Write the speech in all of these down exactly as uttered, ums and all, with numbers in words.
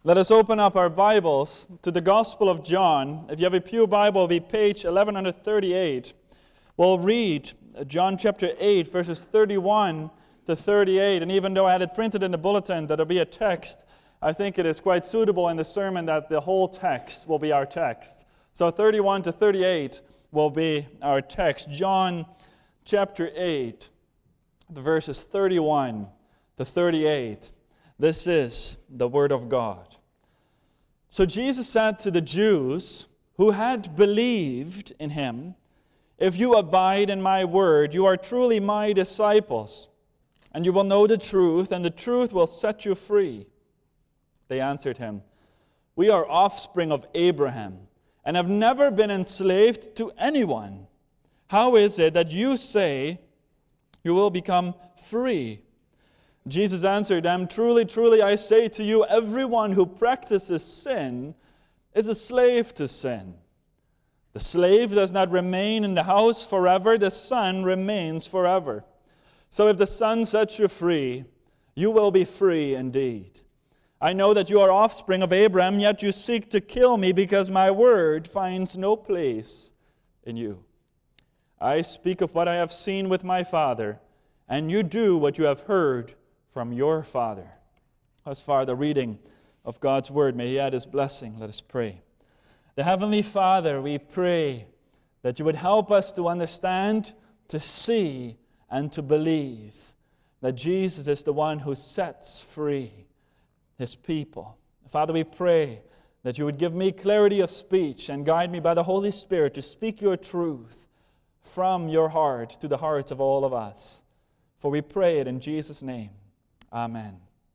Let us open up our Bibles to the Gospel of John. If you have a Pew Bible, it'll be page eleven thirty-eight. We'll read John chapter eight, verses thirty-one to thirty-eight. And even though I had it printed in the bulletin that it'll be a text, I think it is quite suitable in the sermon that the whole text will be our text. So thirty-one to thirty-eight will be our text. John chapter eight, the verses thirty-one to thirty-eight. This is the Word of God. So Jesus said to the Jews who had believed in Him, "If you abide in my word, you are truly my disciples, and you will know the truth, and the truth will set you free." They answered Him, "We are offspring of Abraham, and have never been enslaved to anyone. How is it that you say you will become free?" Jesus answered them, "Truly, truly, I say to you, everyone who practices sin is a slave to sin. The slave does not remain in the house forever, the Son remains forever. So if the Son sets you free, you will be free indeed. I know that you are offspring of Abraham, yet you seek to kill me because my word finds no place in you. I speak of what I have seen with my Father, and you do what you have heard from your father." As far the reading of God's word, may He add His blessing. Let us pray. The Heavenly Father, we pray that you would help us to understand, to see, and to believe that Jesus is the one who sets free His people. Father, we pray that you would give me clarity of speech and guide me by the Holy Spirit to speak your truth from your heart to the hearts of all of us. For we pray it in Jesus' name. Amen.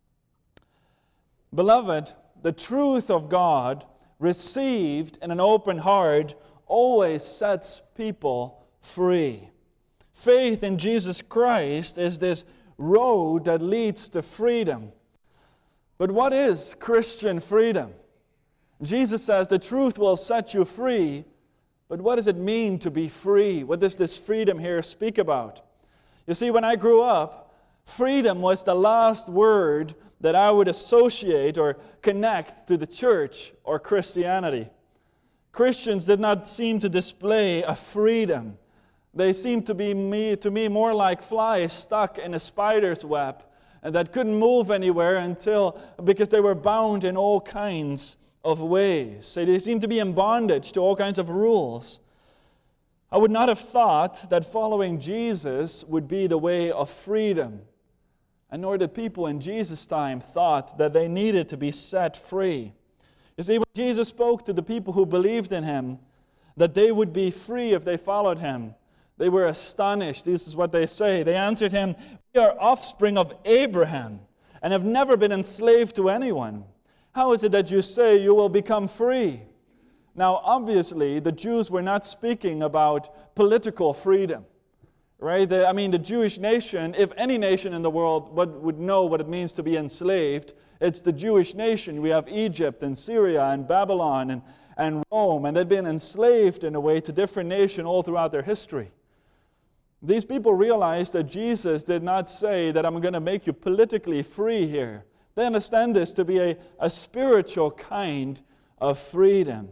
Beloved, the truth of God received in an open heart always sets people free. Faith in Jesus Christ is this road that leads to freedom. But what is Christian freedom? Jesus says the truth will set you free, but what does it mean to be free? What does this freedom here speak about? You see, when I grew up, freedom was the last word that I would associate or connect to the church or Christianity. Christians did not seem to display a freedom. They seemed to be me, to me more like flies stuck in a spider's web and that couldn't move anywhere until because they were bound in all kinds of ways. So they seemed to be in bondage to all kinds of rules. I would not have thought that following Jesus would be the way of freedom. And nor did people in Jesus' time thought that they needed to be set free. You see, when Jesus spoke to the people who believed in Him, that they would be free if they followed Him, they were astonished. This is what they say. They answered Him, "We are offspring of Abraham and have never been enslaved to anyone. How is it that you say you will become free?" Now, obviously, the Jews were not speaking about political freedom. Right? The, I mean, the Jewish nation, if any nation in the world would, would know what it means to be enslaved, it's the Jewish nation. We have Egypt and Syria and Babylon and, and Rome, and they've been enslaved in a way to different nations all throughout their history. These people realized that Jesus did not say that I'm going to make you politically free here. They understand this to be a, a spiritual kind of freedom.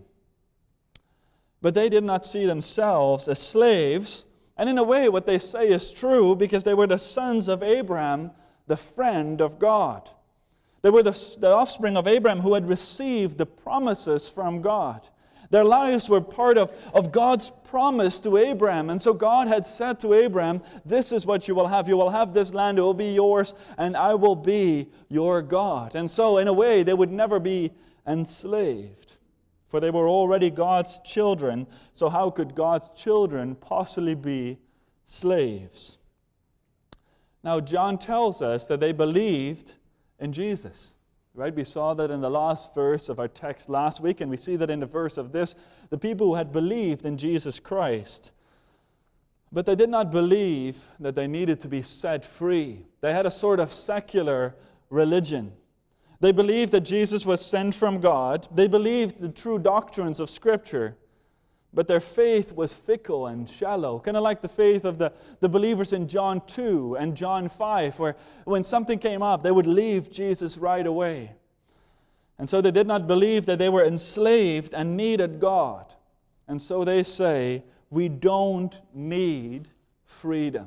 But they did not see themselves as slaves. And in a way, what they say is true because they were the sons of Abraham, the friend of God. They were the, the offspring of Abraham who had received the promises from God. Their lives were part of, of God's promise to Abraham. And so God had said to Abraham, "This is what you will have. You will have this land. It will be yours, and I will be your God." And so, in a way, they would never be enslaved. For they were already God's children, so how could God's children possibly be slaves? Now, John tells us that they believed in Jesus. Right? We saw that in the last verse of our text last week, and we see that in the verse of this, the people who had believed in Jesus Christ. But they did not believe that they needed to be set free. They had a sort of secular religion. They believed that Jesus was sent from God. They believed the true doctrines of Scripture. But their faith was fickle and shallow, kind of like the faith of the, the believers in John two and John five, where when something came up, they would leave Jesus right away. And so they did not believe that they were enslaved and needed God. And so they say, we don't need freedom.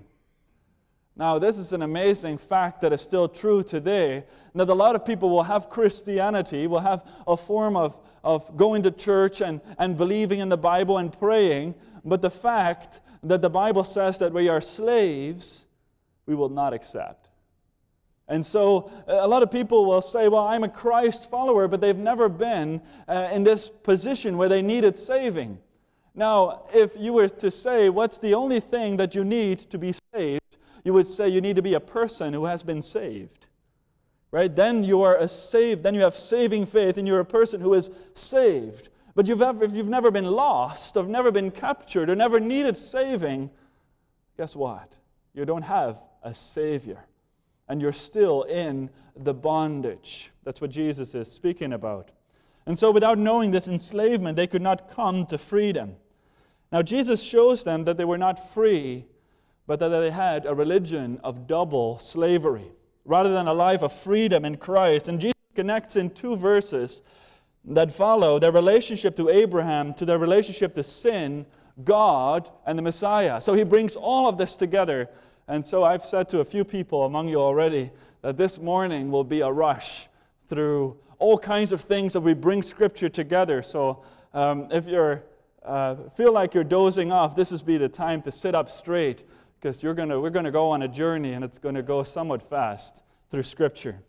Now, this is an amazing fact that is still true today, that a lot of people will have Christianity, will have a form of, of going to church and, and believing in the Bible and praying, but the fact that the Bible says that we are slaves, we will not accept. And so a lot of people will say, well, I'm a Christ follower, but they've never been uh, in this position where they needed saving. Now, if you were to say, what's the only thing that you need to be saved? You would say you need to be a person who has been saved. Right? Then you are a saved, then you have saving faith, and you're a person who is saved. But you've ever, if you've never been lost, or never been captured, or never needed saving, guess what? You don't have a Savior. And you're still in the bondage. That's what Jesus is speaking about. And so without knowing this enslavement, they could not come to freedom. Now Jesus shows them that they were not free, but that they had a religion of double slavery, rather than a life of freedom in Christ. And Jesus connects in two verses that follow their relationship to Abraham to their relationship to sin, God, and the Messiah. So he brings all of this together. And so I've said to a few people among you already that this morning will be a rush through all kinds of things that we bring Scripture together. So um, if you uh, feel like you're dozing off, this is be the time to sit up straight, because you're gonna we're gonna go on a journey, and it's going to go somewhat fast through Scripture.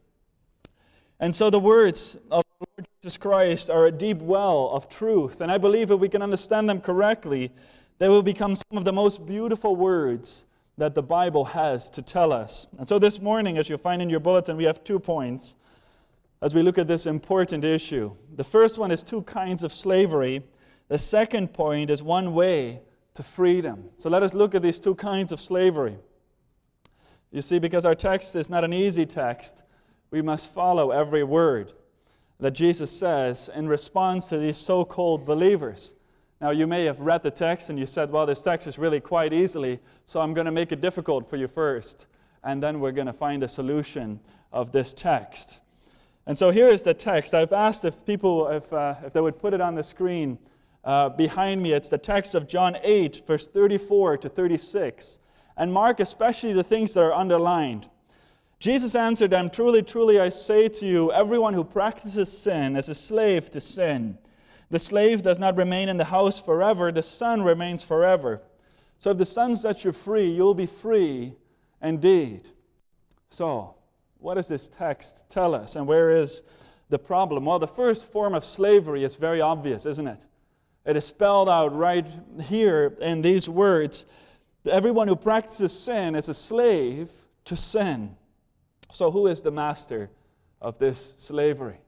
And so the words of the Lord Jesus Christ are a deep well of truth, and I believe if we can understand them correctly, they will become some of the most beautiful words that the Bible has to tell us. And so this morning, as you'll find in your bulletin, we have two points as we look at this important issue. The first one is two kinds of slavery. The second point is one way to freedom. So let us look at these two kinds of slavery. You see, because our text is not an easy text, we must follow every word that Jesus says in response to these so-called believers. Now, you may have read the text and you said, well, this text is really quite easily, so I'm going to make it difficult for you first, and then we're going to find a solution of this text. And so here is the text. I've asked if people, if, uh, if they would put it on the screen uh, behind me. It's the text of John eight, verse thirty-four to thirty-six. And mark especially the things that are underlined. Jesus answered them, truly, truly, I say to you, everyone who practices sin is a slave to sin. The slave does not remain in the house forever, the son remains forever. So if the son sets you free, you'll be free indeed. So, what does this text tell us, and where is the problem? Well, the first form of slavery is very obvious, isn't it? It is spelled out right here in these words. Everyone who practices sin is a slave to sin. So who is the master of this slavery?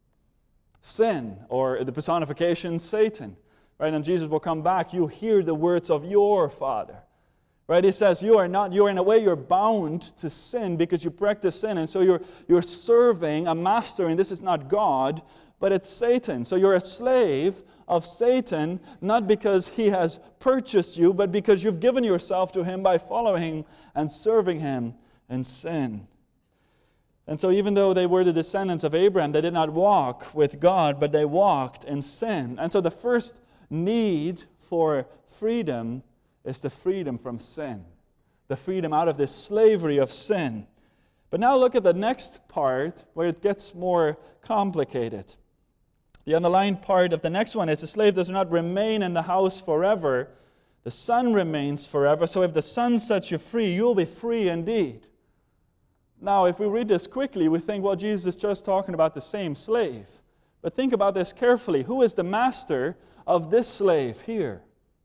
Sin, or the personification, Satan. Right? And Jesus will come back. You hear the words of your Father. Right? He says you are not, you are in a way you're bound to sin because you practice sin. And so you're, you're serving a master, and this is not God, but it's Satan. So you're a slave of Satan, not because he has purchased you, but because you've given yourself to him by following and serving him in sin. And so even though they were the descendants of Abraham, they did not walk with God, but they walked in sin. And so the first need for freedom is the freedom from sin, the freedom out of this slavery of sin. But now look at the next part where it gets more complicated. The underlined part of the next one is the slave does not remain in the house forever. The son remains forever. So if the son sets you free, you'll be free indeed. Now, if we read this quickly, we think, well, Jesus is just talking about the same slave. But think about this carefully. Who is the master of this slave here?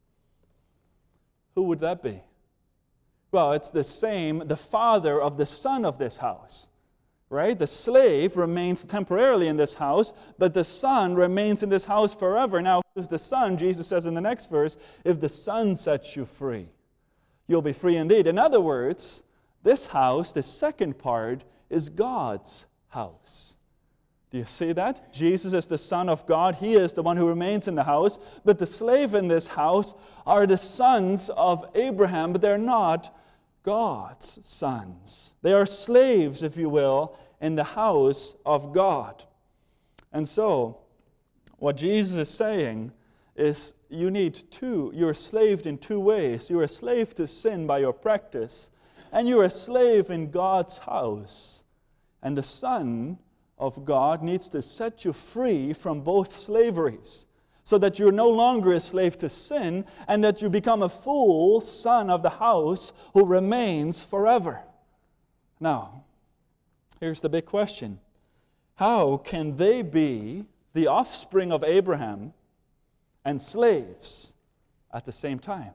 Who would that be? Well, it's the same, the father of the son of this house. Right? The slave remains temporarily in this house, but the son remains in this house forever. Now, who's the son? Jesus says in the next verse, if the son sets you free, you'll be free indeed. In other words, this house, the second part, is God's house. Do you see that? Jesus is the Son of God. He is the one who remains in the house. But the slave in this house are the sons of Abraham, but they're not God's sons. They are slaves, if you will, in the house of God. And so, what Jesus is saying is you need two, you're enslaved in two ways. You're a slave to sin by your practice, and you're a slave in God's house. And the Son of God needs to set you free from both slaveries, so that you're no longer a slave to sin, and that you become a full son of the house who remains forever. Now, here's the big question. How can they be the offspring of Abraham and slaves at the same time?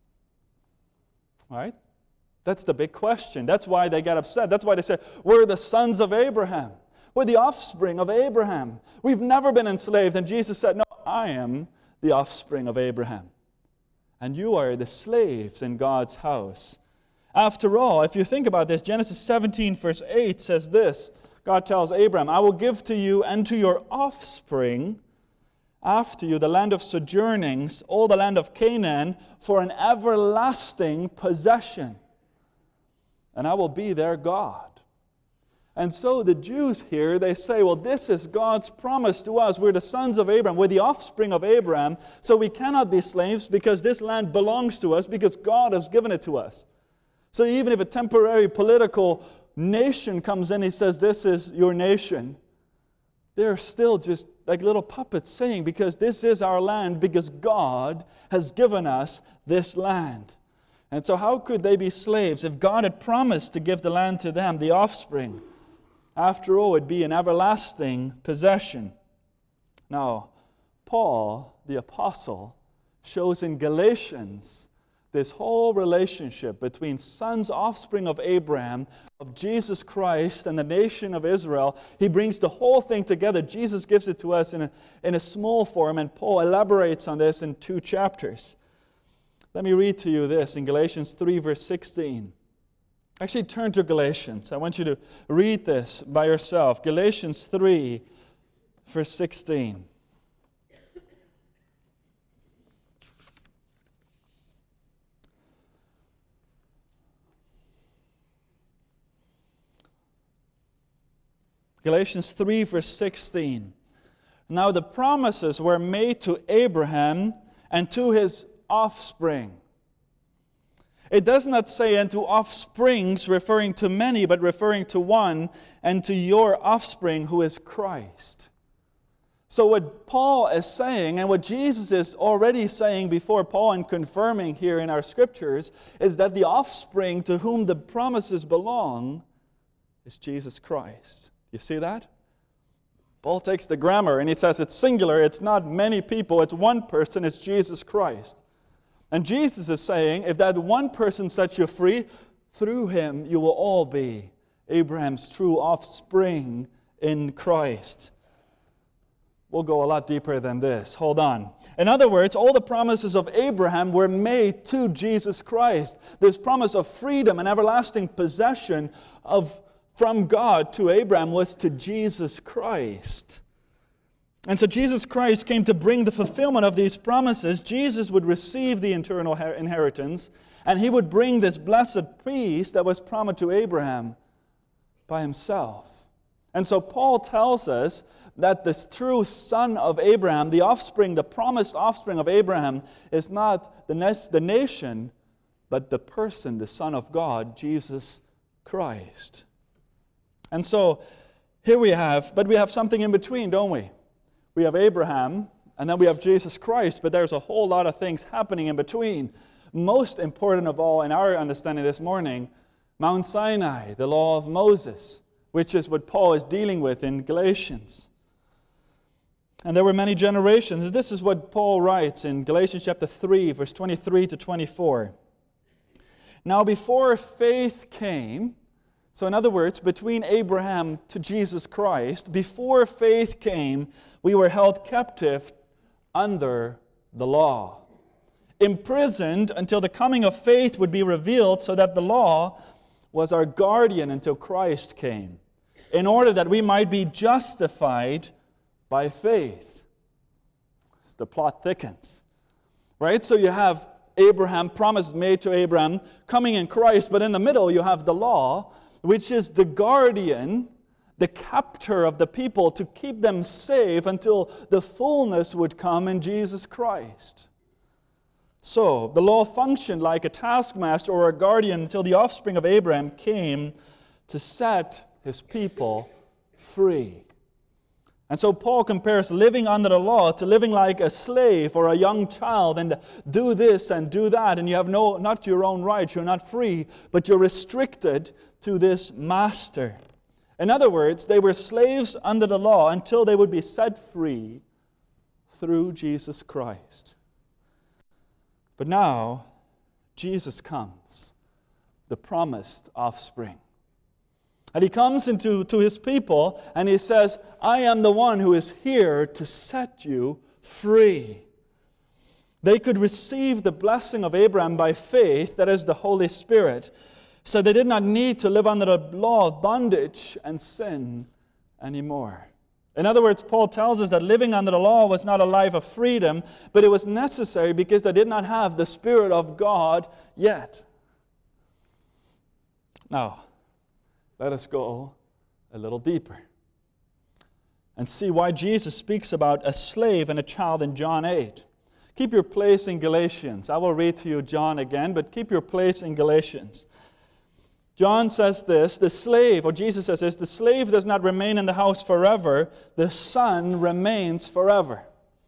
All right? That's the big question. That's why they get upset. That's why they say, we're the sons of Abraham. We're the offspring of Abraham. We've never been enslaved. And Jesus said, no, I am the offspring of Abraham. And you are the slaves in God's house. After all, if you think about this, Genesis seventeen verse eight says this. God tells Abraham, I will give to you and to your offspring after you the land of sojournings, all the land of Canaan, for an everlasting possession. And I will be their God. And so the Jews here, they say, well, this is God's promise to us. We're the sons of Abraham. We're the offspring of Abraham. So we cannot be slaves because this land belongs to us because God has given it to us. So even if a temporary political nation comes in, he says, this is your nation. They're still just like little puppets saying, because this is our land, because God has given us this land. And so how could they be slaves if God had promised to give the land to them, the offspring? After all, it would be an everlasting possession. Now, Paul, the apostle, shows in Galatians this whole relationship between sons, offspring of Abraham, of Jesus Christ, and the nation of Israel. He brings the whole thing together. Jesus gives it to us in a, in a small form, and Paul elaborates on this in two chapters. Let me read to you this in Galatians three, verse sixteen. Actually, turn to Galatians. I want you to read this by yourself. Galatians three, verse sixteen. Galatians three, verse sixteen. Now the promises were made to Abraham and to his offspring. It does not say, and to offsprings, referring to many, but referring to one, and to your offspring, who is Christ. So what Paul is saying, and what Jesus is already saying before Paul and confirming here in our scriptures, is that the offspring to whom the promises belong is Jesus Christ. You see that? Paul takes the grammar and he says it's singular, it's not many people, it's one person, it's Jesus Christ. And Jesus is saying, if that one person sets you free, through him you will all be Abraham's true offspring in Christ. We'll go a lot deeper than this. Hold on. In other words, all the promises of Abraham were made to Jesus Christ. This promise of freedom and everlasting possession of from God to Abraham was to Jesus Christ. And so Jesus Christ came to bring the fulfillment of these promises. Jesus would receive the eternal inheritance, and he would bring this blessed peace that was promised to Abraham by himself. And so Paul tells us that this true son of Abraham, the offspring, the promised offspring of Abraham, is not the, the nation, but the person, the Son of God, Jesus Christ. And so here we have, but we have something in between, don't we? We have Abraham, and then we have Jesus Christ, but there's a whole lot of things happening in between. Most important of all, in our understanding this morning, Mount Sinai, the law of Moses, which is what Paul is dealing with in Galatians. And there were many generations. This is what Paul writes in Galatians chapter three, verse twenty-three to twenty-four. Now before faith came, so in other words, between Abraham to Jesus Christ, before faith came, we were held captive under the law, imprisoned until the coming of faith would be revealed, so that the law was our guardian until Christ came, in order that we might be justified by faith. The plot thickens, right? So you have Abraham, promise made to Abraham, coming in Christ, but in the middle you have the law, which is the guardian the captor of the people to keep them safe until the fullness would come in Jesus Christ. So, the law functioned like a taskmaster or a guardian until the offspring of Abraham came to set his people free. And so Paul compares living under the law to living like a slave or a young child and do this and do that, and you have no not your own rights, you're not free, but you're restricted to this master. In other words, they were slaves under the law until they would be set free through Jesus Christ. But now, Jesus comes, the promised offspring. And he comes into to his people and he says, I am the one who is here to set you free. They could receive the blessing of Abraham by faith, that is the Holy Spirit, so they did not need to live under the law of bondage and sin anymore. In other words, Paul tells us that living under the law was not a life of freedom, but it was necessary because they did not have the Spirit of God yet. Now, let us go a little deeper and see why Jesus speaks about a slave and a child in John eight. Keep your place in Galatians. I will read to you John again, but keep your place in Galatians. John says this, the slave, or Jesus says this, the slave does not remain in the house forever, the son remains forever.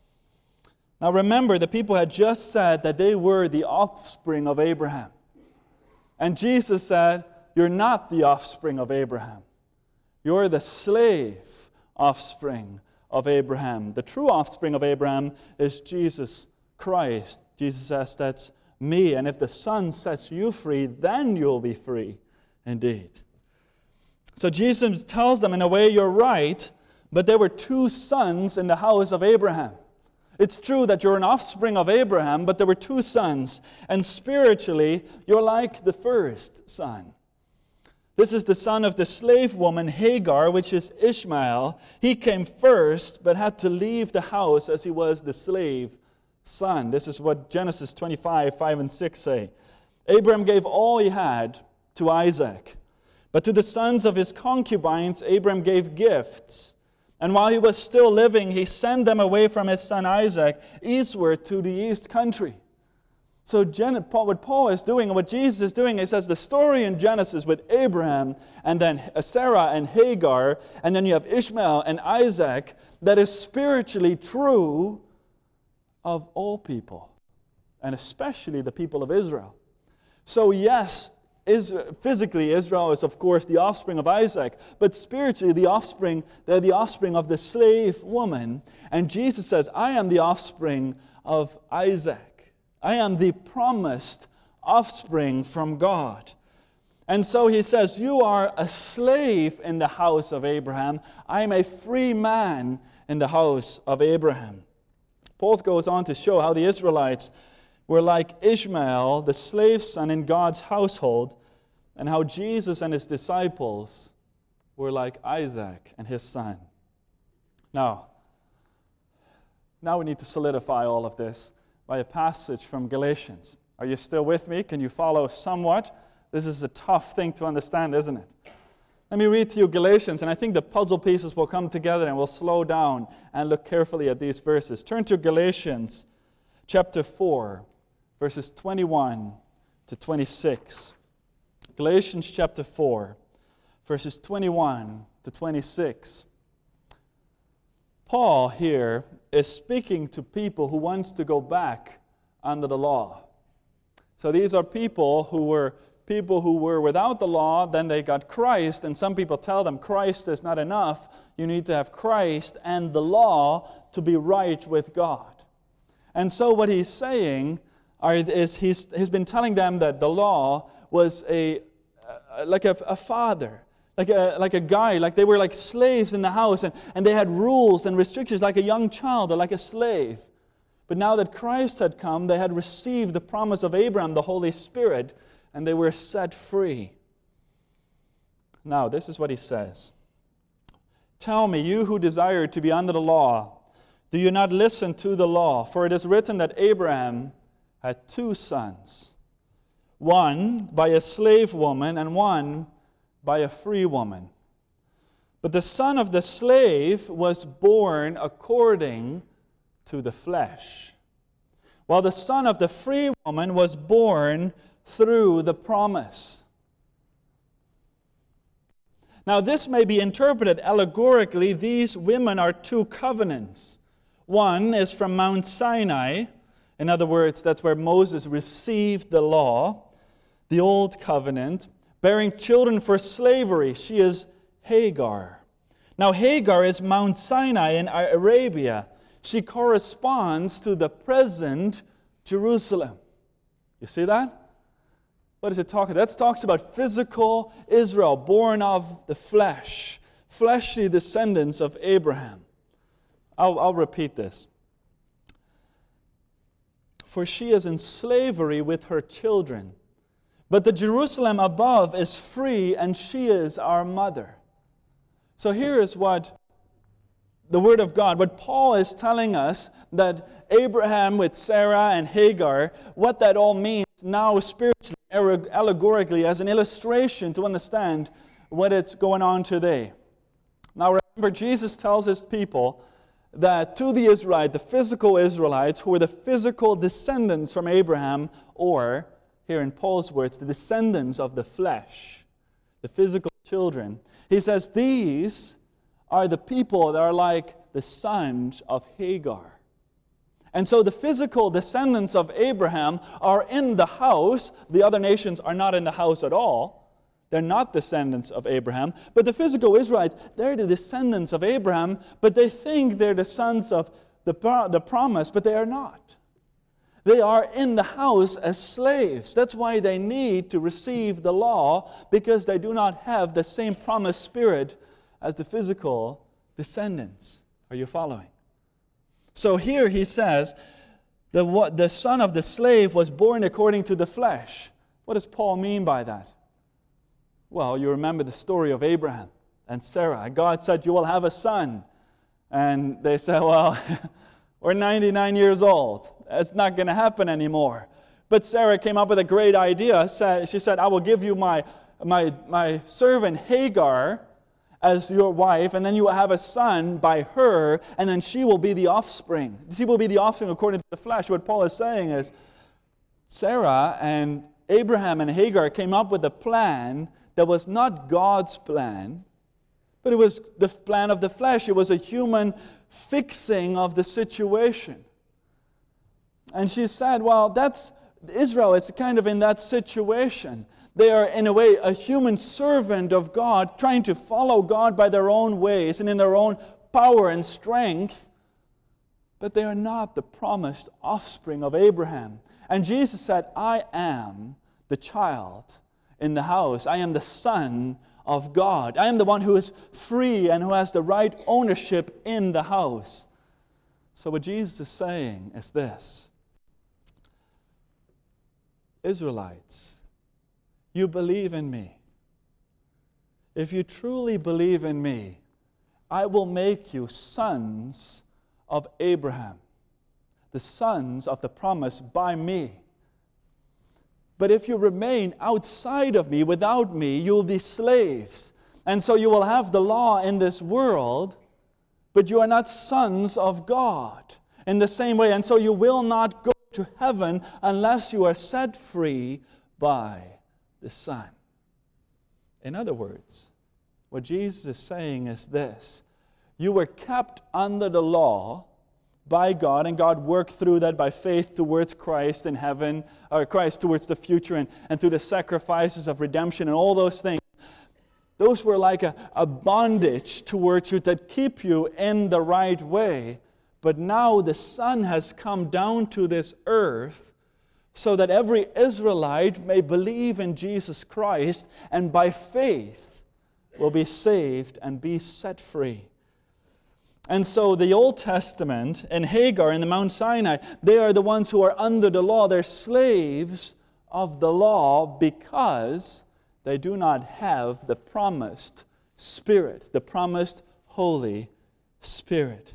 Now remember, the people had just said that they were the offspring of Abraham. And Jesus said, you're not the offspring of Abraham. You're the slave offspring of Abraham. The true offspring of Abraham is Jesus Christ. Jesus says, that's me. And if the Son sets you free, then you'll be free indeed. So Jesus tells them, in a way, you're right, but there were two sons in the house of Abraham. It's true that you're an offspring of Abraham, but there were two sons. And spiritually, you're like the first son. This is the son of the slave woman Hagar, which is Ishmael. He came first, but had to leave the house as he was the slave son. This is what Genesis twenty-five, five and six say. Abraham gave all he had to Isaac. But to the sons of his concubines, Abraham gave gifts. And while he was still living, he sent them away from his son Isaac eastward to the east country. So what Paul is doing and what Jesus is doing, he says the story in Genesis with Abraham and then Sarah and Hagar, and then you have Ishmael and Isaac, that is spiritually true of all people, and especially the people of Israel. So yes, Israel, physically Israel is of course the offspring of Isaac, but spiritually the offspring, they're the offspring of the slave woman. And Jesus says, I am the offspring of Isaac. I am the promised offspring from God. And so he says, you are a slave in the house of Abraham. I am a free man in the house of Abraham. Paul goes on to show how the Israelites were like Ishmael, the slave son in God's household, and how Jesus and his disciples were like Isaac and his son. Now, now we need to solidify all of this by a passage from Galatians. Are you still with me? Can you follow somewhat? This is a tough thing to understand, isn't it? Let me read to you Galatians, and I think the puzzle pieces will come together and we'll slow down and look carefully at these verses. Turn to Galatians chapter four, verses twenty-one to twenty-six. Galatians chapter four, verses twenty-one to twenty-six. Paul here is speaking to people who want to go back under the law. So these are people who were people who were without the law, then they got Christ, and some people tell them Christ is not enough. You need to have Christ and the law to be right with God. And so what he's saying are, is he's, he's been telling them that the law was a uh, like a, a father. Like a, like a guy, like they were like slaves in the house, and, and they had rules and restrictions like a young child or like a slave. But now that Christ had come, they had received the promise of Abraham, the Holy Spirit, and they were set free. Now, this is what he says. Tell me, you who desire to be under the law, do you not listen to the law? For it is written that Abraham had two sons, one by a slave woman and one by a free woman. But But the son of the slave was born according to the flesh, while the son of the free woman was born through the promise. Now, this may be interpreted allegorically. These women are two covenants. One is from Mount Sinai. In other words, that's where Moses received the law, the old covenant, bearing children for slavery. She is Hagar. Now, Hagar is Mount Sinai in Arabia. She corresponds to the present Jerusalem. You see that? What is it talking about? That talks about physical Israel, born of the flesh, fleshly descendants of Abraham. I'll, I'll repeat this. For she is in slavery with her children, but the Jerusalem above is free, and she is our mother. So here is what the Word of God, what Paul is telling us, that Abraham with Sarah and Hagar, what that all means now spiritually, allegorically, as an illustration to understand what is going on today. Now remember, Jesus tells his people that to the Israelites, the physical Israelites, who were the physical descendants from Abraham, or, here in Paul's words, the descendants of the flesh, the physical children, he says these are the people that are like the sons of Hagar. And so the physical descendants of Abraham are in the house. The other nations are not in the house at all. They're not descendants of Abraham. But the physical Israelites, they're the descendants of Abraham, but they think they're the sons of the, the promise, but they are not. They are in the house as slaves. That's why they need to receive the law, because they do not have the same promised spirit as the physical descendants. Are you following? So here he says, the, what, the son of the slave was born according to the flesh. What does Paul mean by that? Well, you remember the story of Abraham and Sarah. God said, you will have a son. And they said, well, we're ninety-nine years old. It's not going to happen anymore. But Sarah came up with a great idea. She said, I will give you my, my, my servant Hagar as your wife, and then you will have a son by her, and then she will be the offspring. She will be the offspring according to the flesh. What Paul is saying is, Sarah and Abraham and Hagar came up with a plan that was not God's plan, but it was the plan of the flesh. It was a human fixing of the situation. And she said, well, that's Israel. It's kind of in that situation. They are, in a way, a human servant of God, trying to follow God by their own ways and in their own power and strength. But they are not the promised offspring of Abraham. And Jesus said, I am the child in the house. I am the son of God. I am the one who is free and who has the right ownership in the house. So what Jesus is saying is this. Israelites, you believe in me. If you truly believe in me, I will make you sons of Abraham, the sons of the promise by me. But if you remain outside of me, without me, you will be slaves. And so you will have the law in this world, but you are not sons of God in the same way. And so you will not go to heaven unless you are set free by the Son. In other words, what Jesus is saying is this. You were kept under the law by God, and God worked through that by faith towards Christ in heaven, or Christ towards the future, and, and through the sacrifices of redemption and all those things. Those were like a, a bondage towards you that keep you in the right way. But now the Son has come down to this earth so that every Israelite may believe in Jesus Christ and by faith will be saved and be set free. And so the Old Testament and Hagar in the Mount Sinai, they are the ones who are under the law. They're slaves of the law because they do not have the promised Spirit, the promised Holy Spirit.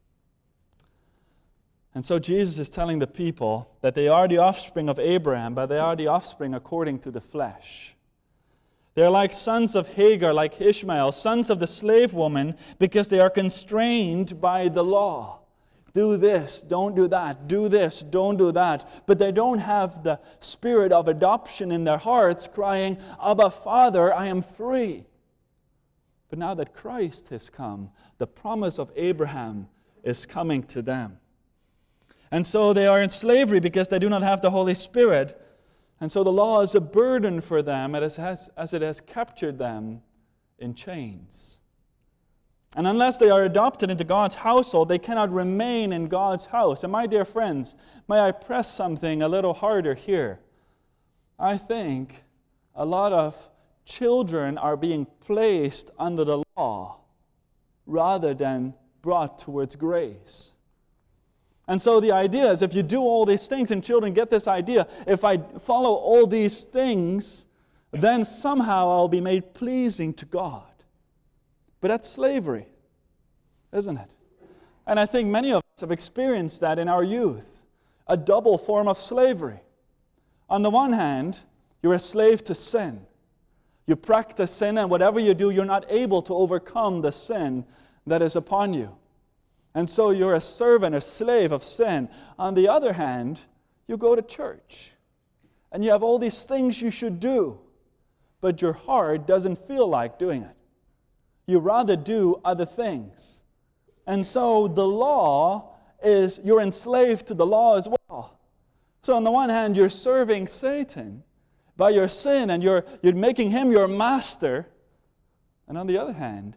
And so Jesus is telling the people that they are the offspring of Abraham, but they are the offspring according to the flesh. They are like sons of Hagar, like Ishmael, sons of the slave woman, because they are constrained by the law. Do this, don't do that. Do this, don't do that. But they don't have the spirit of adoption in their hearts, crying, Abba, Father, I am free. But now that Christ has come, the promise of Abraham is coming to them. And so they are in slavery because they do not have the Holy Spirit. And so the law is a burden for them as it has, as it has captured them in chains. And unless they are adopted into God's household, they cannot remain in God's house. And my dear friends, may I press something a little harder here? I think a lot of children are being placed under the law rather than brought towards grace. And so the idea is, if you do all these things, and children get this idea, if I follow all these things, then somehow I'll be made pleasing to God. But that's slavery, isn't it? And I think many of us have experienced that in our youth, a double form of slavery. On the one hand, you're a slave to sin. You practice sin, and whatever you do, you're not able to overcome the sin that is upon you. And so you're a servant, a slave of sin. On the other hand, you go to church, and you have all these things you should do, but your heart doesn't feel like doing it. You rather do other things. And so the law is, you're enslaved to the law as well. So on the one hand, you're serving Satan by your sin, and you're, you're making him your master. And on the other hand,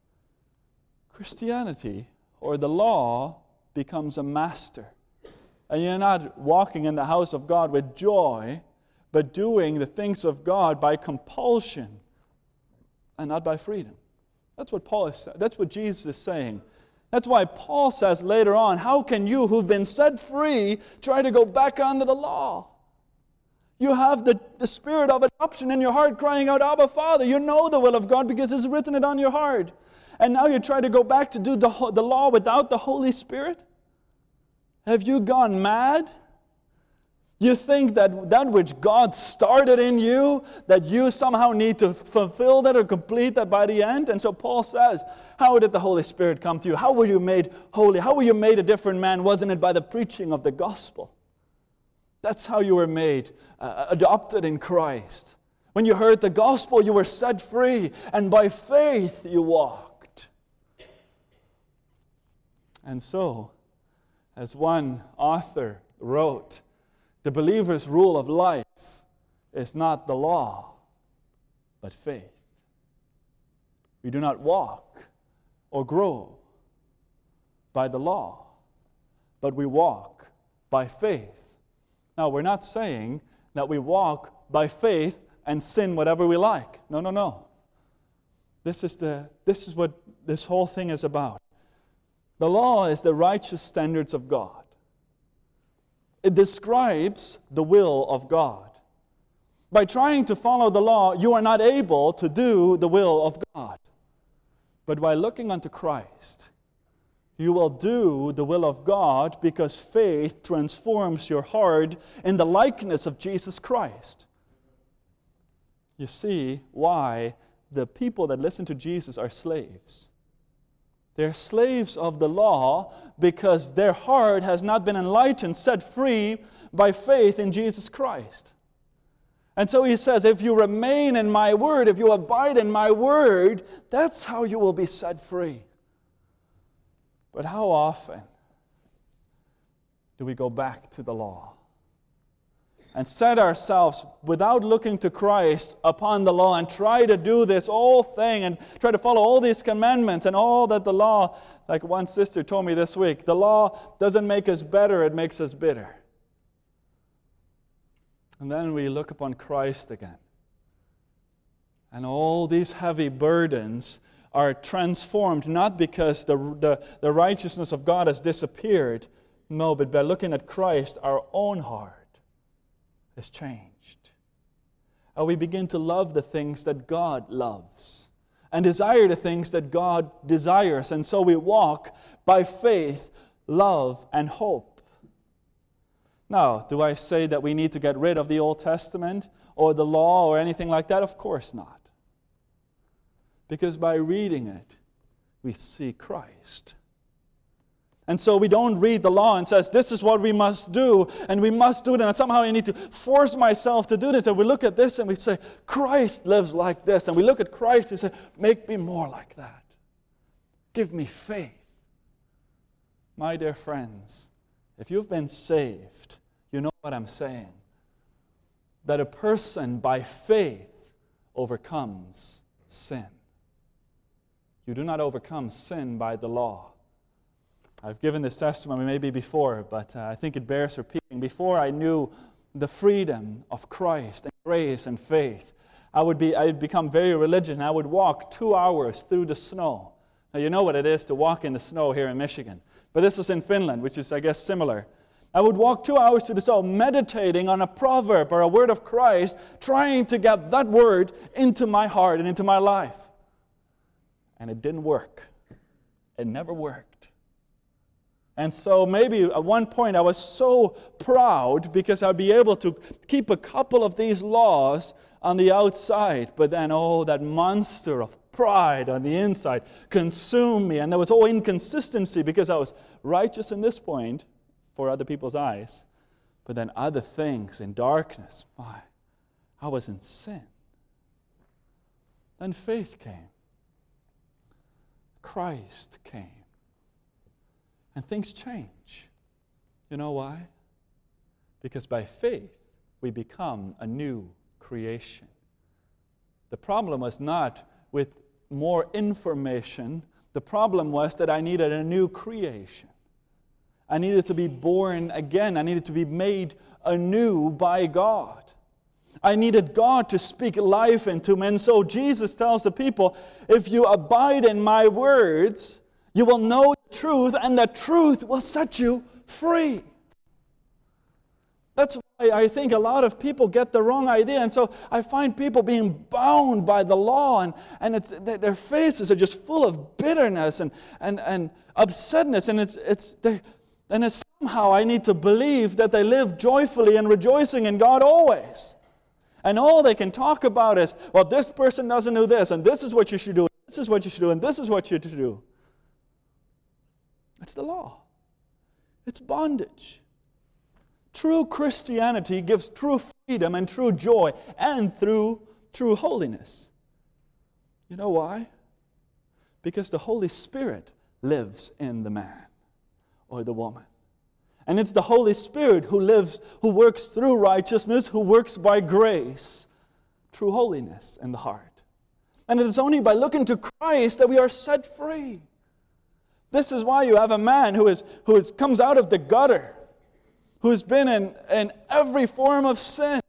Christianity, or the law, becomes a master. And you're not walking in the house of God with joy, but doing the things of God by compulsion and not by freedom. That's what Paul is, that's what Jesus is saying. That's why Paul says later on, how can you who've been set free try to go back under the law? You have the, the spirit of adoption in your heart crying out, Abba, Father. You know the will of God because it's written it on your heart. And now you try to go back to do the, the law without the Holy Spirit? Have you gone mad? You think that that which God started in you, that you somehow need to fulfill that or complete that by the end? And so Paul says, how did the Holy Spirit come to you? How were you made holy? How were you made a different man? Wasn't it by the preaching of the gospel? That's how you were made, uh, adopted in Christ. When you heard the gospel, you were set free, and by faith you walked. And so, as one author wrote, the believer's rule of life is not the law, but faith. We do not walk or grow by the law, but we walk by faith. Now, we're not saying that we walk by faith and sin whatever we like. No, no, no. This is the this is what this whole thing is about. The law is the righteous standards of God. It describes the will of God. By trying to follow the law, you are not able to do the will of God. But by looking unto Christ, you will do the will of God because faith transforms your heart in the likeness of Jesus Christ. You see why the people that listen to Jesus are slaves. They're slaves of the law because their heart has not been enlightened, set free by faith in Jesus Christ. And so he says, if you remain in my word, if you abide in my word, that's how you will be set free. But how often do we go back to the law and set ourselves, without looking to Christ, upon the law and try to do this whole thing and try to follow all these commandments and all that the law, like one sister told me this week, the law doesn't make us better, it makes us bitter. And then we look upon Christ again. And all these heavy burdens are transformed, not because the, the, the righteousness of God has disappeared, no, but by looking at Christ, our own heart is changed. And we begin to love the things that God loves and desire the things that God desires. And so we walk by faith, love, and hope. Now, do I say that we need to get rid of the Old Testament or the law or anything like that? Of course not. Because by reading it, we see Christ. And so we don't read the law and says, this is what we must do, and we must do it, and somehow I need to force myself to do this. And we look at this and we say, Christ lives like this. And we look at Christ and say, make me more like that. Give me faith. My dear friends, if you've been saved, you know what I'm saying. That a person by faith overcomes sin. You do not overcome sin by the law. I've given this testimony maybe before, but uh, I think it bears repeating. Before I knew the freedom of Christ and grace and faith, I would be, I'd become very religious, and I would walk two hours through the snow. Now, you know what it is to walk in the snow here in Michigan. But this was in Finland, which is, I guess, similar. I would walk two hours through the snow, meditating on a proverb or a word of Christ, trying to get that word into my heart and into my life. And it didn't work. It never worked. And so maybe at one point I was so proud because I'd be able to keep a couple of these laws on the outside. But then, oh, that monster of pride on the inside consumed me. And there was all inconsistency because I was righteous in this point for other people's eyes. But then other things in darkness, my, I was in sin. Then faith came. Christ came. And things change. You know why? Because by faith, we become a new creation. The problem was not with more information. The problem was that I needed a new creation. I needed to be born again. I needed to be made anew by God. I needed God to speak life into me. And so Jesus tells the people, if you abide in my words, you will know the truth, and the truth will set you free. That's why I think a lot of people get the wrong idea. And so I find people being bound by the law, and, and it's, their faces are just full of bitterness and, and, and upsetness. And it's, it's, and it's somehow I need to believe that they live joyfully and rejoicing in God always. And all they can talk about is, well, this person doesn't do this, and this is what you should do, and this is what you should do, and this is what you should do. It's the law. It's bondage. True Christianity gives true freedom and true joy and through true holiness. You know why? Because the Holy Spirit lives in the man or the woman. And it's the Holy Spirit who lives, who works through righteousness, who works by grace, through holiness in the heart. And it is only by looking to Christ that we are set free. This is why you have a man who is who is comes out of the gutter, who's been in, in every form of sin.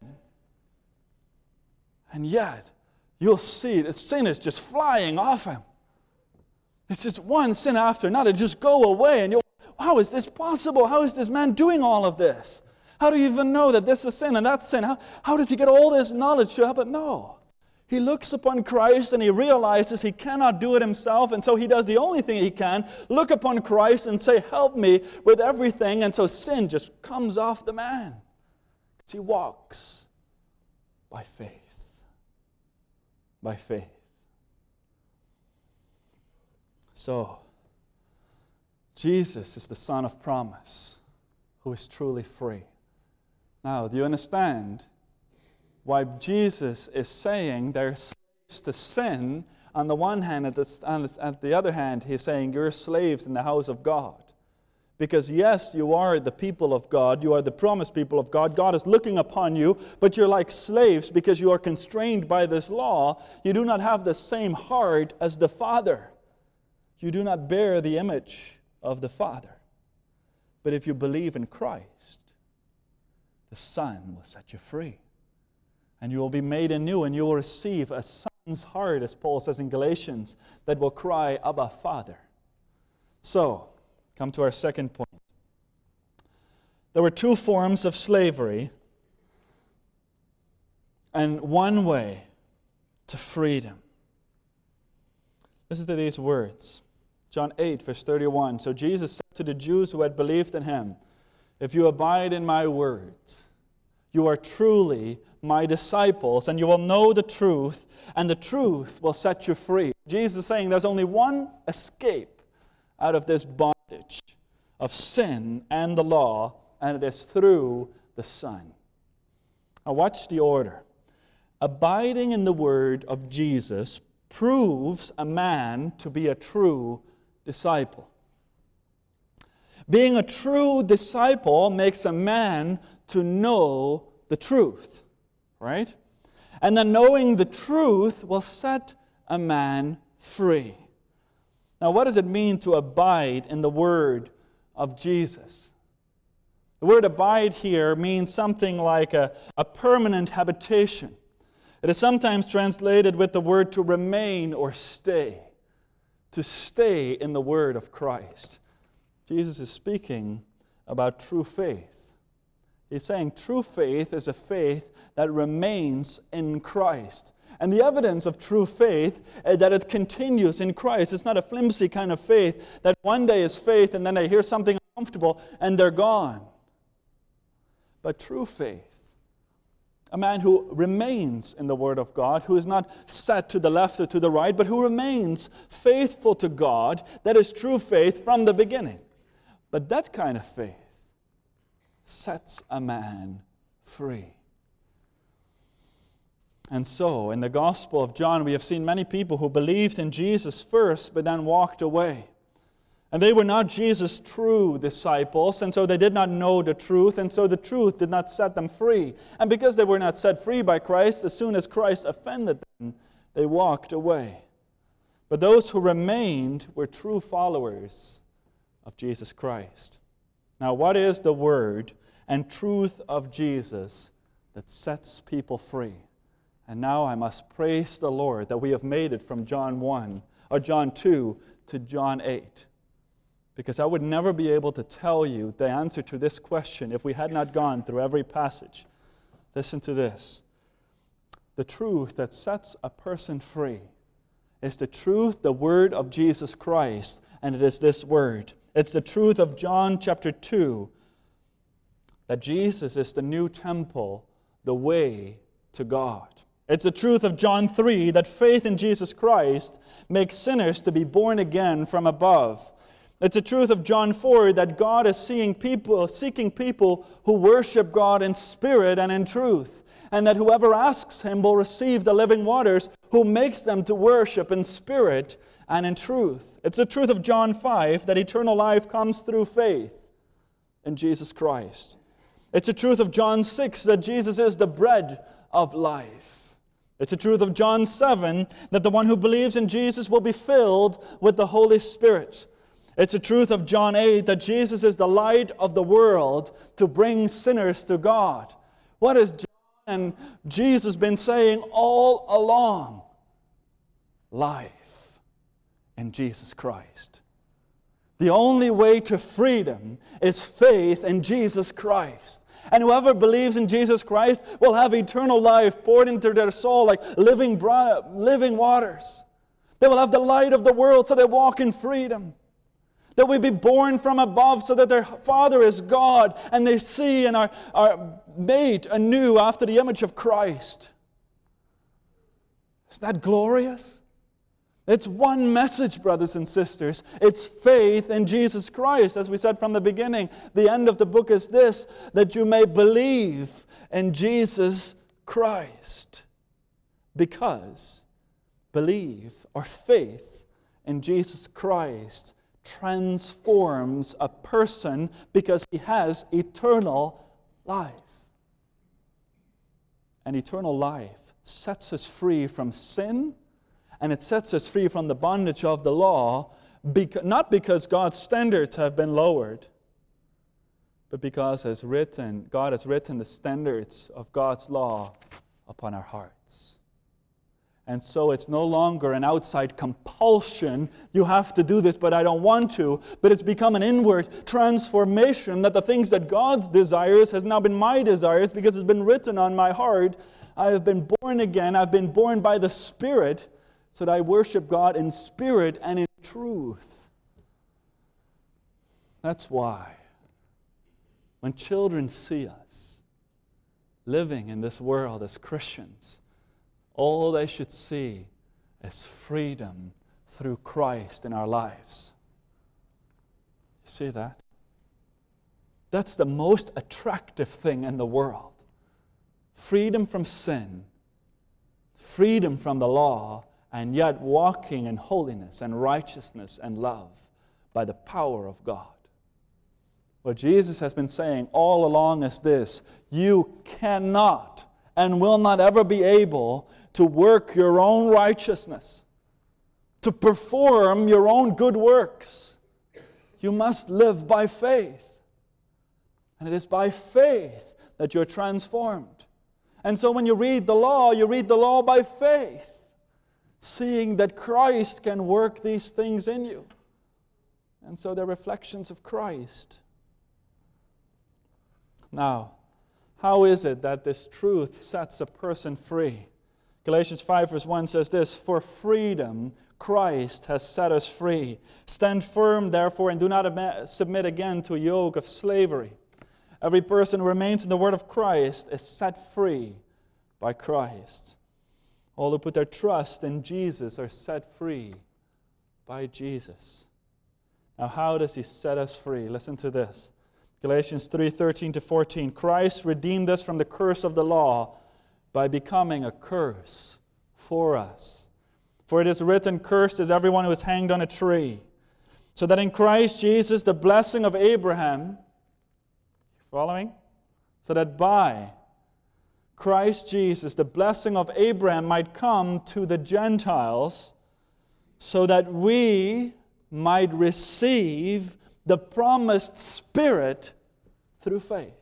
And yet, you'll see the sin is just flying off him. It's just one sin after another, just go away. And you'll, how is this possible? How is this man doing all of this? How do you even know that this is sin and that's sin? How, how does he get all this knowledge to help it? No. He looks upon Christ and he realizes he cannot do it himself, and so he does the only thing he can, look upon Christ and say, help me with everything, and so sin just comes off the man. Because he walks by faith. By faith. So, Jesus is the Son of promise, who is truly free. Now, do you understand why Jesus is saying they're slaves to sin? On the one hand, at the, at the other hand, he's saying you're slaves in the house of God. Because yes, you are the people of God, you are the promised people of God, God is looking upon you, but you're like slaves because you are constrained by this law. You do not have the same heart as the Father. You do not bear the image of the Father. But if you believe in Christ, the Son will set you free. And you will be made anew, and you will receive a son's heart, as Paul says in Galatians, that will cry, Abba, Father. So, come to our second point. There were two forms of slavery, and one way to freedom. Listen to these words. John eight, verse thirty-one. So Jesus said to the Jews who had believed in him, if you abide in my words, you are truly my disciples, and you will know the truth, and the truth will set you free. Jesus is saying there's only one escape out of this bondage of sin and the law, and it is through the Son. Now watch the order. Abiding in the word of Jesus proves a man to be a true disciple. Being a true disciple makes a man to know the truth, right? And then knowing the truth will set a man free. Now, what does it mean to abide in the word of Jesus? The word abide here means something like a, a permanent habitation. It is sometimes translated with the word to remain or stay, to stay in the word of Christ. Jesus is speaking about true faith. He's saying true faith is a faith that remains in Christ. And the evidence of true faith is that it continues in Christ. It's not a flimsy kind of faith that one day is faith and then they hear something uncomfortable and they're gone. But true faith, a man who remains in the Word of God, who is not set to the left or to the right, but who remains faithful to God, that is true faith from the beginning. But that kind of faith sets a man free. And so, in the Gospel of John, we have seen many people who believed in Jesus first, but then walked away. And they were not Jesus' true disciples, and so they did not know the truth, and so the truth did not set them free. And because they were not set free by Christ, as soon as Christ offended them, they walked away. But those who remained were true followers of Jesus Christ. Now, what is the word and truth of Jesus that sets people free? And now I must praise the Lord that we have made it from John one, or John two, to John eight. Because I would never be able to tell you the answer to this question if we had not gone through every passage. Listen to this. The truth that sets a person free is the truth, the word of Jesus Christ, and it is this word. It's the truth of John chapter two, that Jesus is the new temple, the way to God. It's the truth of John three, that faith in Jesus Christ makes sinners to be born again from above. It's the truth of John four, that God is seeing people, seeking people who worship God in spirit and in truth, and that whoever asks Him will receive the living waters, who makes them to worship in spirit and in truth. It's the truth of John five, that eternal life comes through faith in Jesus Christ. It's the truth of John six, that Jesus is the bread of life. It's the truth of John seven, that the one who believes in Jesus will be filled with the Holy Spirit. It's the truth of John eight, that Jesus is the light of the world to bring sinners to God. What has John and Jesus been saying all along? Life in Jesus Christ. The only way to freedom is faith in Jesus Christ. And whoever believes in Jesus Christ will have eternal life poured into their soul like living, living waters. They will have the light of the world so they walk in freedom. That we be born from above so that their Father is God and they see and are, are made anew after the image of Christ. Isn't that glorious? It's one message, brothers and sisters. It's faith in Jesus Christ. As we said from the beginning, the end of the book is this, that you may believe in Jesus Christ. Because believe or faith in Jesus Christ transforms a person because he has eternal life. And eternal life sets us free from sin, and it sets us free from the bondage of the law, because, not because God's standards have been lowered, but because as written, God has written the standards of God's law upon our hearts. And so it's no longer an outside compulsion, you have to do this, but I don't want to, but it's become an inward transformation that the things that God desires has now been my desires because it's been written on my heart. I have been born again, I've been born by the Spirit, so that I worship God in spirit and in truth. That's why when children see us, living in this world as Christians, all they should see is freedom through Christ in our lives. You see that? That's the most attractive thing in the world. Freedom from sin, freedom from the law, and yet walking in holiness and righteousness and love by the power of God. What Jesus has been saying all along is this: you cannot and will not ever be able to work your own righteousness, to perform your own good works. You must live by faith. And it is by faith that you're transformed. And so when you read the law, you read the law by faith, seeing that Christ can work these things in you. And so they're reflections of Christ. Now, how is it that this truth sets a person free? Galatians five verse one says this: for freedom Christ has set us free. Stand firm, therefore, and do not submit again to a yoke of slavery. Every person who remains in the word of Christ is set free by Christ. All who put their trust in Jesus are set free by Jesus. Now, how does He set us free? Listen to this. Galatians three thirteen to fourteen. Christ redeemed us from the curse of the law by becoming a curse for us. For it is written, cursed is everyone who is hanged on a tree, so that in Christ Jesus the blessing of Abraham, following? So that by Christ Jesus the blessing of Abraham might come to the Gentiles, so that we might receive the promised Spirit through faith.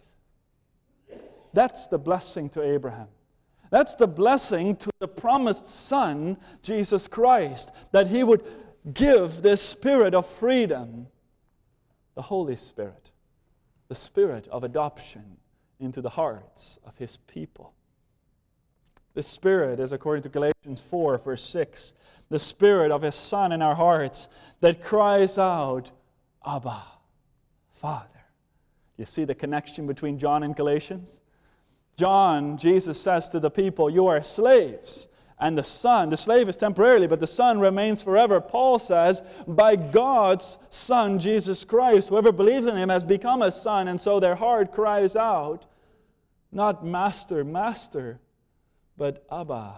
That's the blessing to Abraham. That's the blessing to the promised Son, Jesus Christ, that He would give this Spirit of freedom, the Holy Spirit, the Spirit of adoption into the hearts of His people. The Spirit is, according to Galatians four, verse six, the Spirit of His Son in our hearts that cries out, Abba, Father. You see the connection between John and Galatians? John, Jesus says to the people, you are slaves. And the Son, the slave is temporarily, but the Son remains forever. Paul says, by God's Son, Jesus Christ, whoever believes in Him has become a son. And so their heart cries out, not Master, Master, but Abba,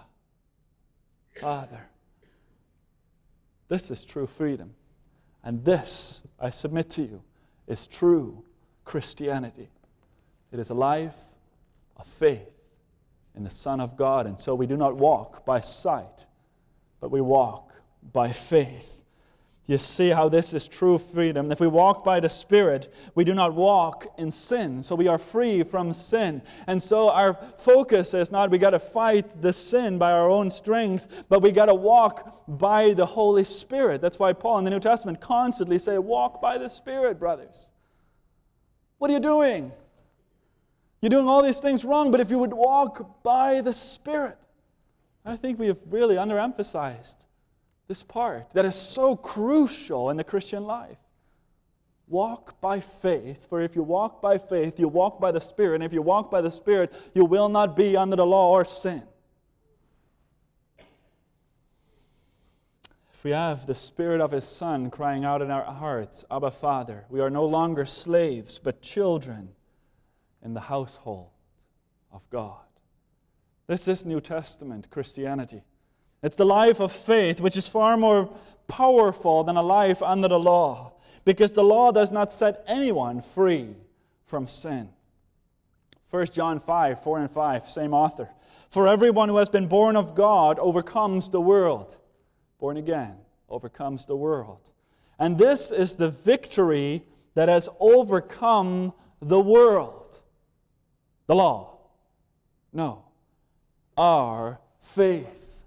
Father. This is true freedom. And this, I submit to you, is true Christianity. It is a life of faith in the Son of God. And so we do not walk by sight, but we walk by faith. You see how this is true freedom. If we walk by the Spirit, we do not walk in sin. So we are free from sin. And so our focus is not we got to fight the sin by our own strength, but we got to walk by the Holy Spirit. That's why Paul in the New Testament constantly say, walk by the Spirit, brothers. What are you doing? You're doing all these things wrong, but if you would walk by the Spirit. I think we have really underemphasized this part that is so crucial in the Christian life. Walk by faith, for if you walk by faith, you walk by the Spirit, and if you walk by the Spirit, you will not be under the law or sin. If we have the Spirit of His Son crying out in our hearts, Abba, Father, we are no longer slaves, but children in the household of God. This is New Testament Christianity. It's the life of faith, which is far more powerful than a life under the law, because the law does not set anyone free from sin. First John five, four and five, same author. For everyone who has been born of God overcomes the world. Born again, overcomes the world. And this is the victory that has overcome the world. The law. No. Our faith.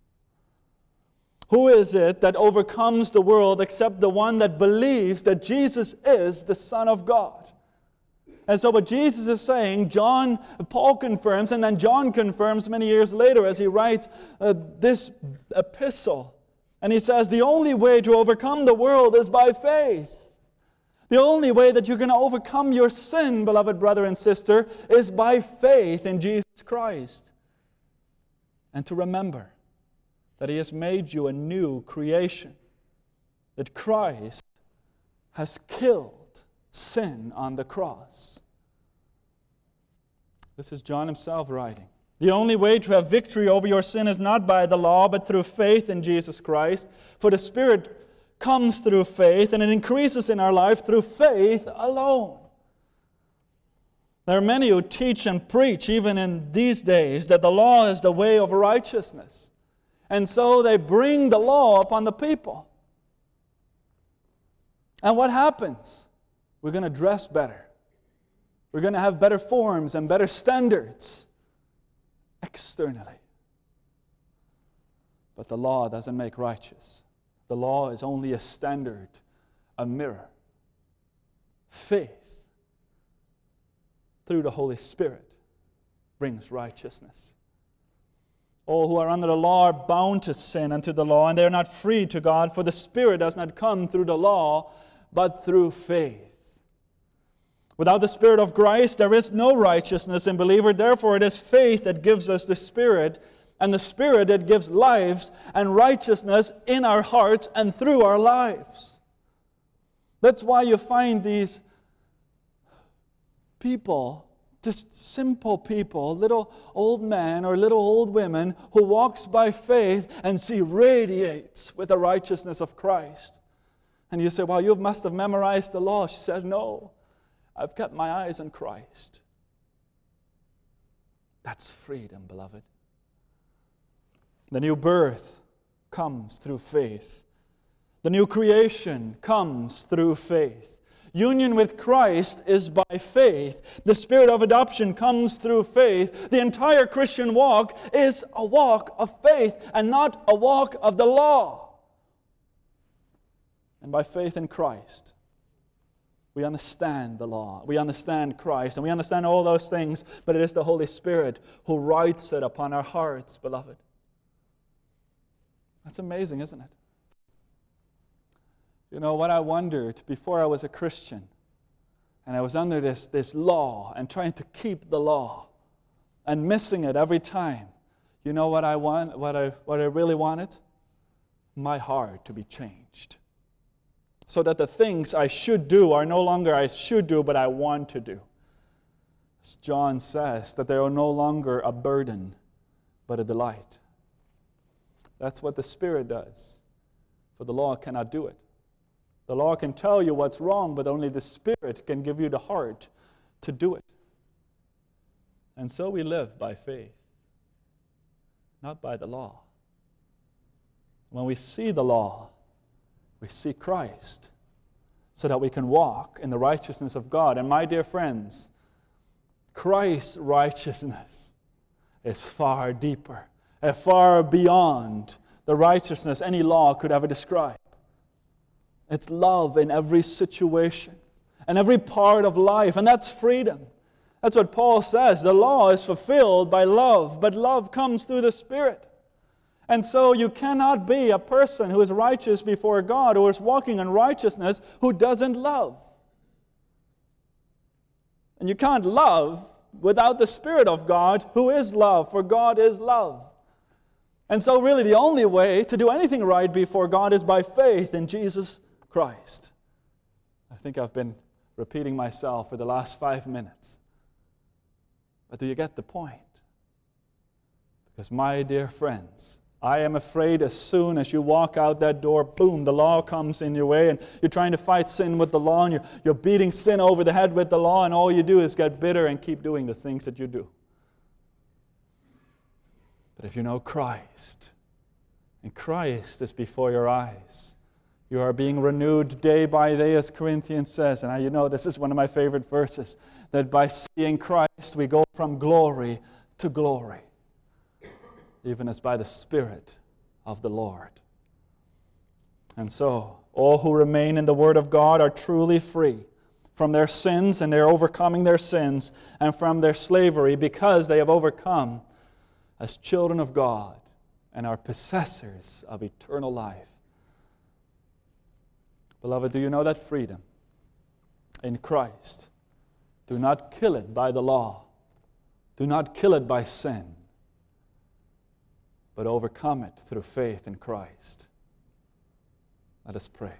Who is it that overcomes the world except the one that believes that Jesus is the Son of God? And so what Jesus is saying, John, Paul confirms, and then John confirms many years later as he writes uh, this epistle. And he says, the only way to overcome the world is by faith. The only way that you're going to overcome your sin, beloved brother and sister, is by faith in Jesus Christ. And to remember that He has made you a new creation, that Christ has killed sin on the cross. This is John himself writing. The only way to have victory over your sin is not by the law, but through faith in Jesus Christ. For the Spirit comes through faith, and it increases in our life through faith alone. There are many who teach and preach, even in these days, that the law is the way of righteousness. And so they bring the law upon the people. And what happens? We're going to dress better. We're going to have better forms and better standards externally. But the law doesn't make righteous. The law is only a standard, a mirror. Faith through the Holy Spirit brings righteousness. All who are under the law are bound to sin and to the law, and they are not free to God, for the Spirit does not come through the law, but through faith. Without the Spirit of Christ, there is no righteousness in believer. Therefore, it is faith that gives us the Spirit, and the Spirit that gives lives and righteousness in our hearts and through our lives. That's why you find these people, just simple people, little old men or little old women who walks by faith and she radiates with the righteousness of Christ. And you say, well, you must have memorized the law. She says, no, I've kept my eyes on Christ. That's freedom, beloved. The new birth comes through faith. The new creation comes through faith. Union with Christ is by faith. The spirit of adoption comes through faith. The entire Christian walk is a walk of faith and not a walk of the law. And by faith in Christ, we understand the law. We understand Christ. And we understand all those things. But it is the Holy Spirit who writes it upon our hearts, beloved. That's amazing, isn't it? You know, what I wondered before I was a Christian, and I was under this, this law and trying to keep the law and missing it every time. You know what I want, what I what I really wanted? My heart to be changed. So that the things I should do are no longer I should do, but I want to do. As John says, that they are no longer a burden, but a delight. That's what the Spirit does. For the law cannot do it. The law can tell you what's wrong, but only the Spirit can give you the heart to do it. And so we live by faith, not by the law. When we see the law, we see Christ, so that we can walk in the righteousness of God. And my dear friends, Christ's righteousness is far deeper and far beyond the righteousness any law could ever describe. It's love in every situation and every part of life, and that's freedom. That's what Paul says. The law is fulfilled by love, but love comes through the Spirit. And so you cannot be a person who is righteous before God, who is walking in righteousness, who doesn't love. And you can't love without the Spirit of God, who is love, for God is love. And so really the only way to do anything right before God is by faith in Jesus Christ. I think I've been repeating myself for the last five minutes. But do you get the point? Because my dear friends, I am afraid as soon as you walk out that door, boom, the law comes in your way, and you're trying to fight sin with the law, and you're, you're beating sin over the head with the law, and all you do is get bitter and keep doing the things that you do. But if you know Christ, and Christ is before your eyes, you are being renewed day by day, as Corinthians says. And I, you know, this is one of my favorite verses, that by seeing Christ, we go from glory to glory, even as by the Spirit of the Lord. And so, all who remain in the Word of God are truly free from their sins, and they're overcoming their sins, and from their slavery, because they have overcome as children of God and are possessors of eternal life. Beloved, do you know that freedom in Christ. Do not kill it by the law. Do not kill it by sin, but overcome it through faith in Christ. Let us pray.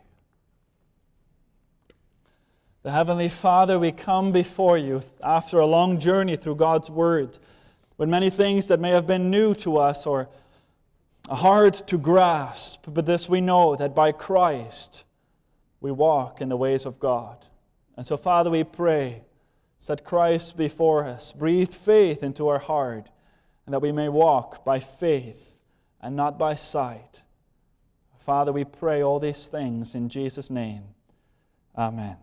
The Heavenly Father, we come before you after a long journey through God's Word, with many things that may have been new to us or hard to grasp, but this we know, that by Christ we walk in the ways of God. And so, Father, we pray, set Christ before us, breathe faith into our heart, and that we may walk by faith and not by sight. Father, we pray all these things in Jesus' name. Amen.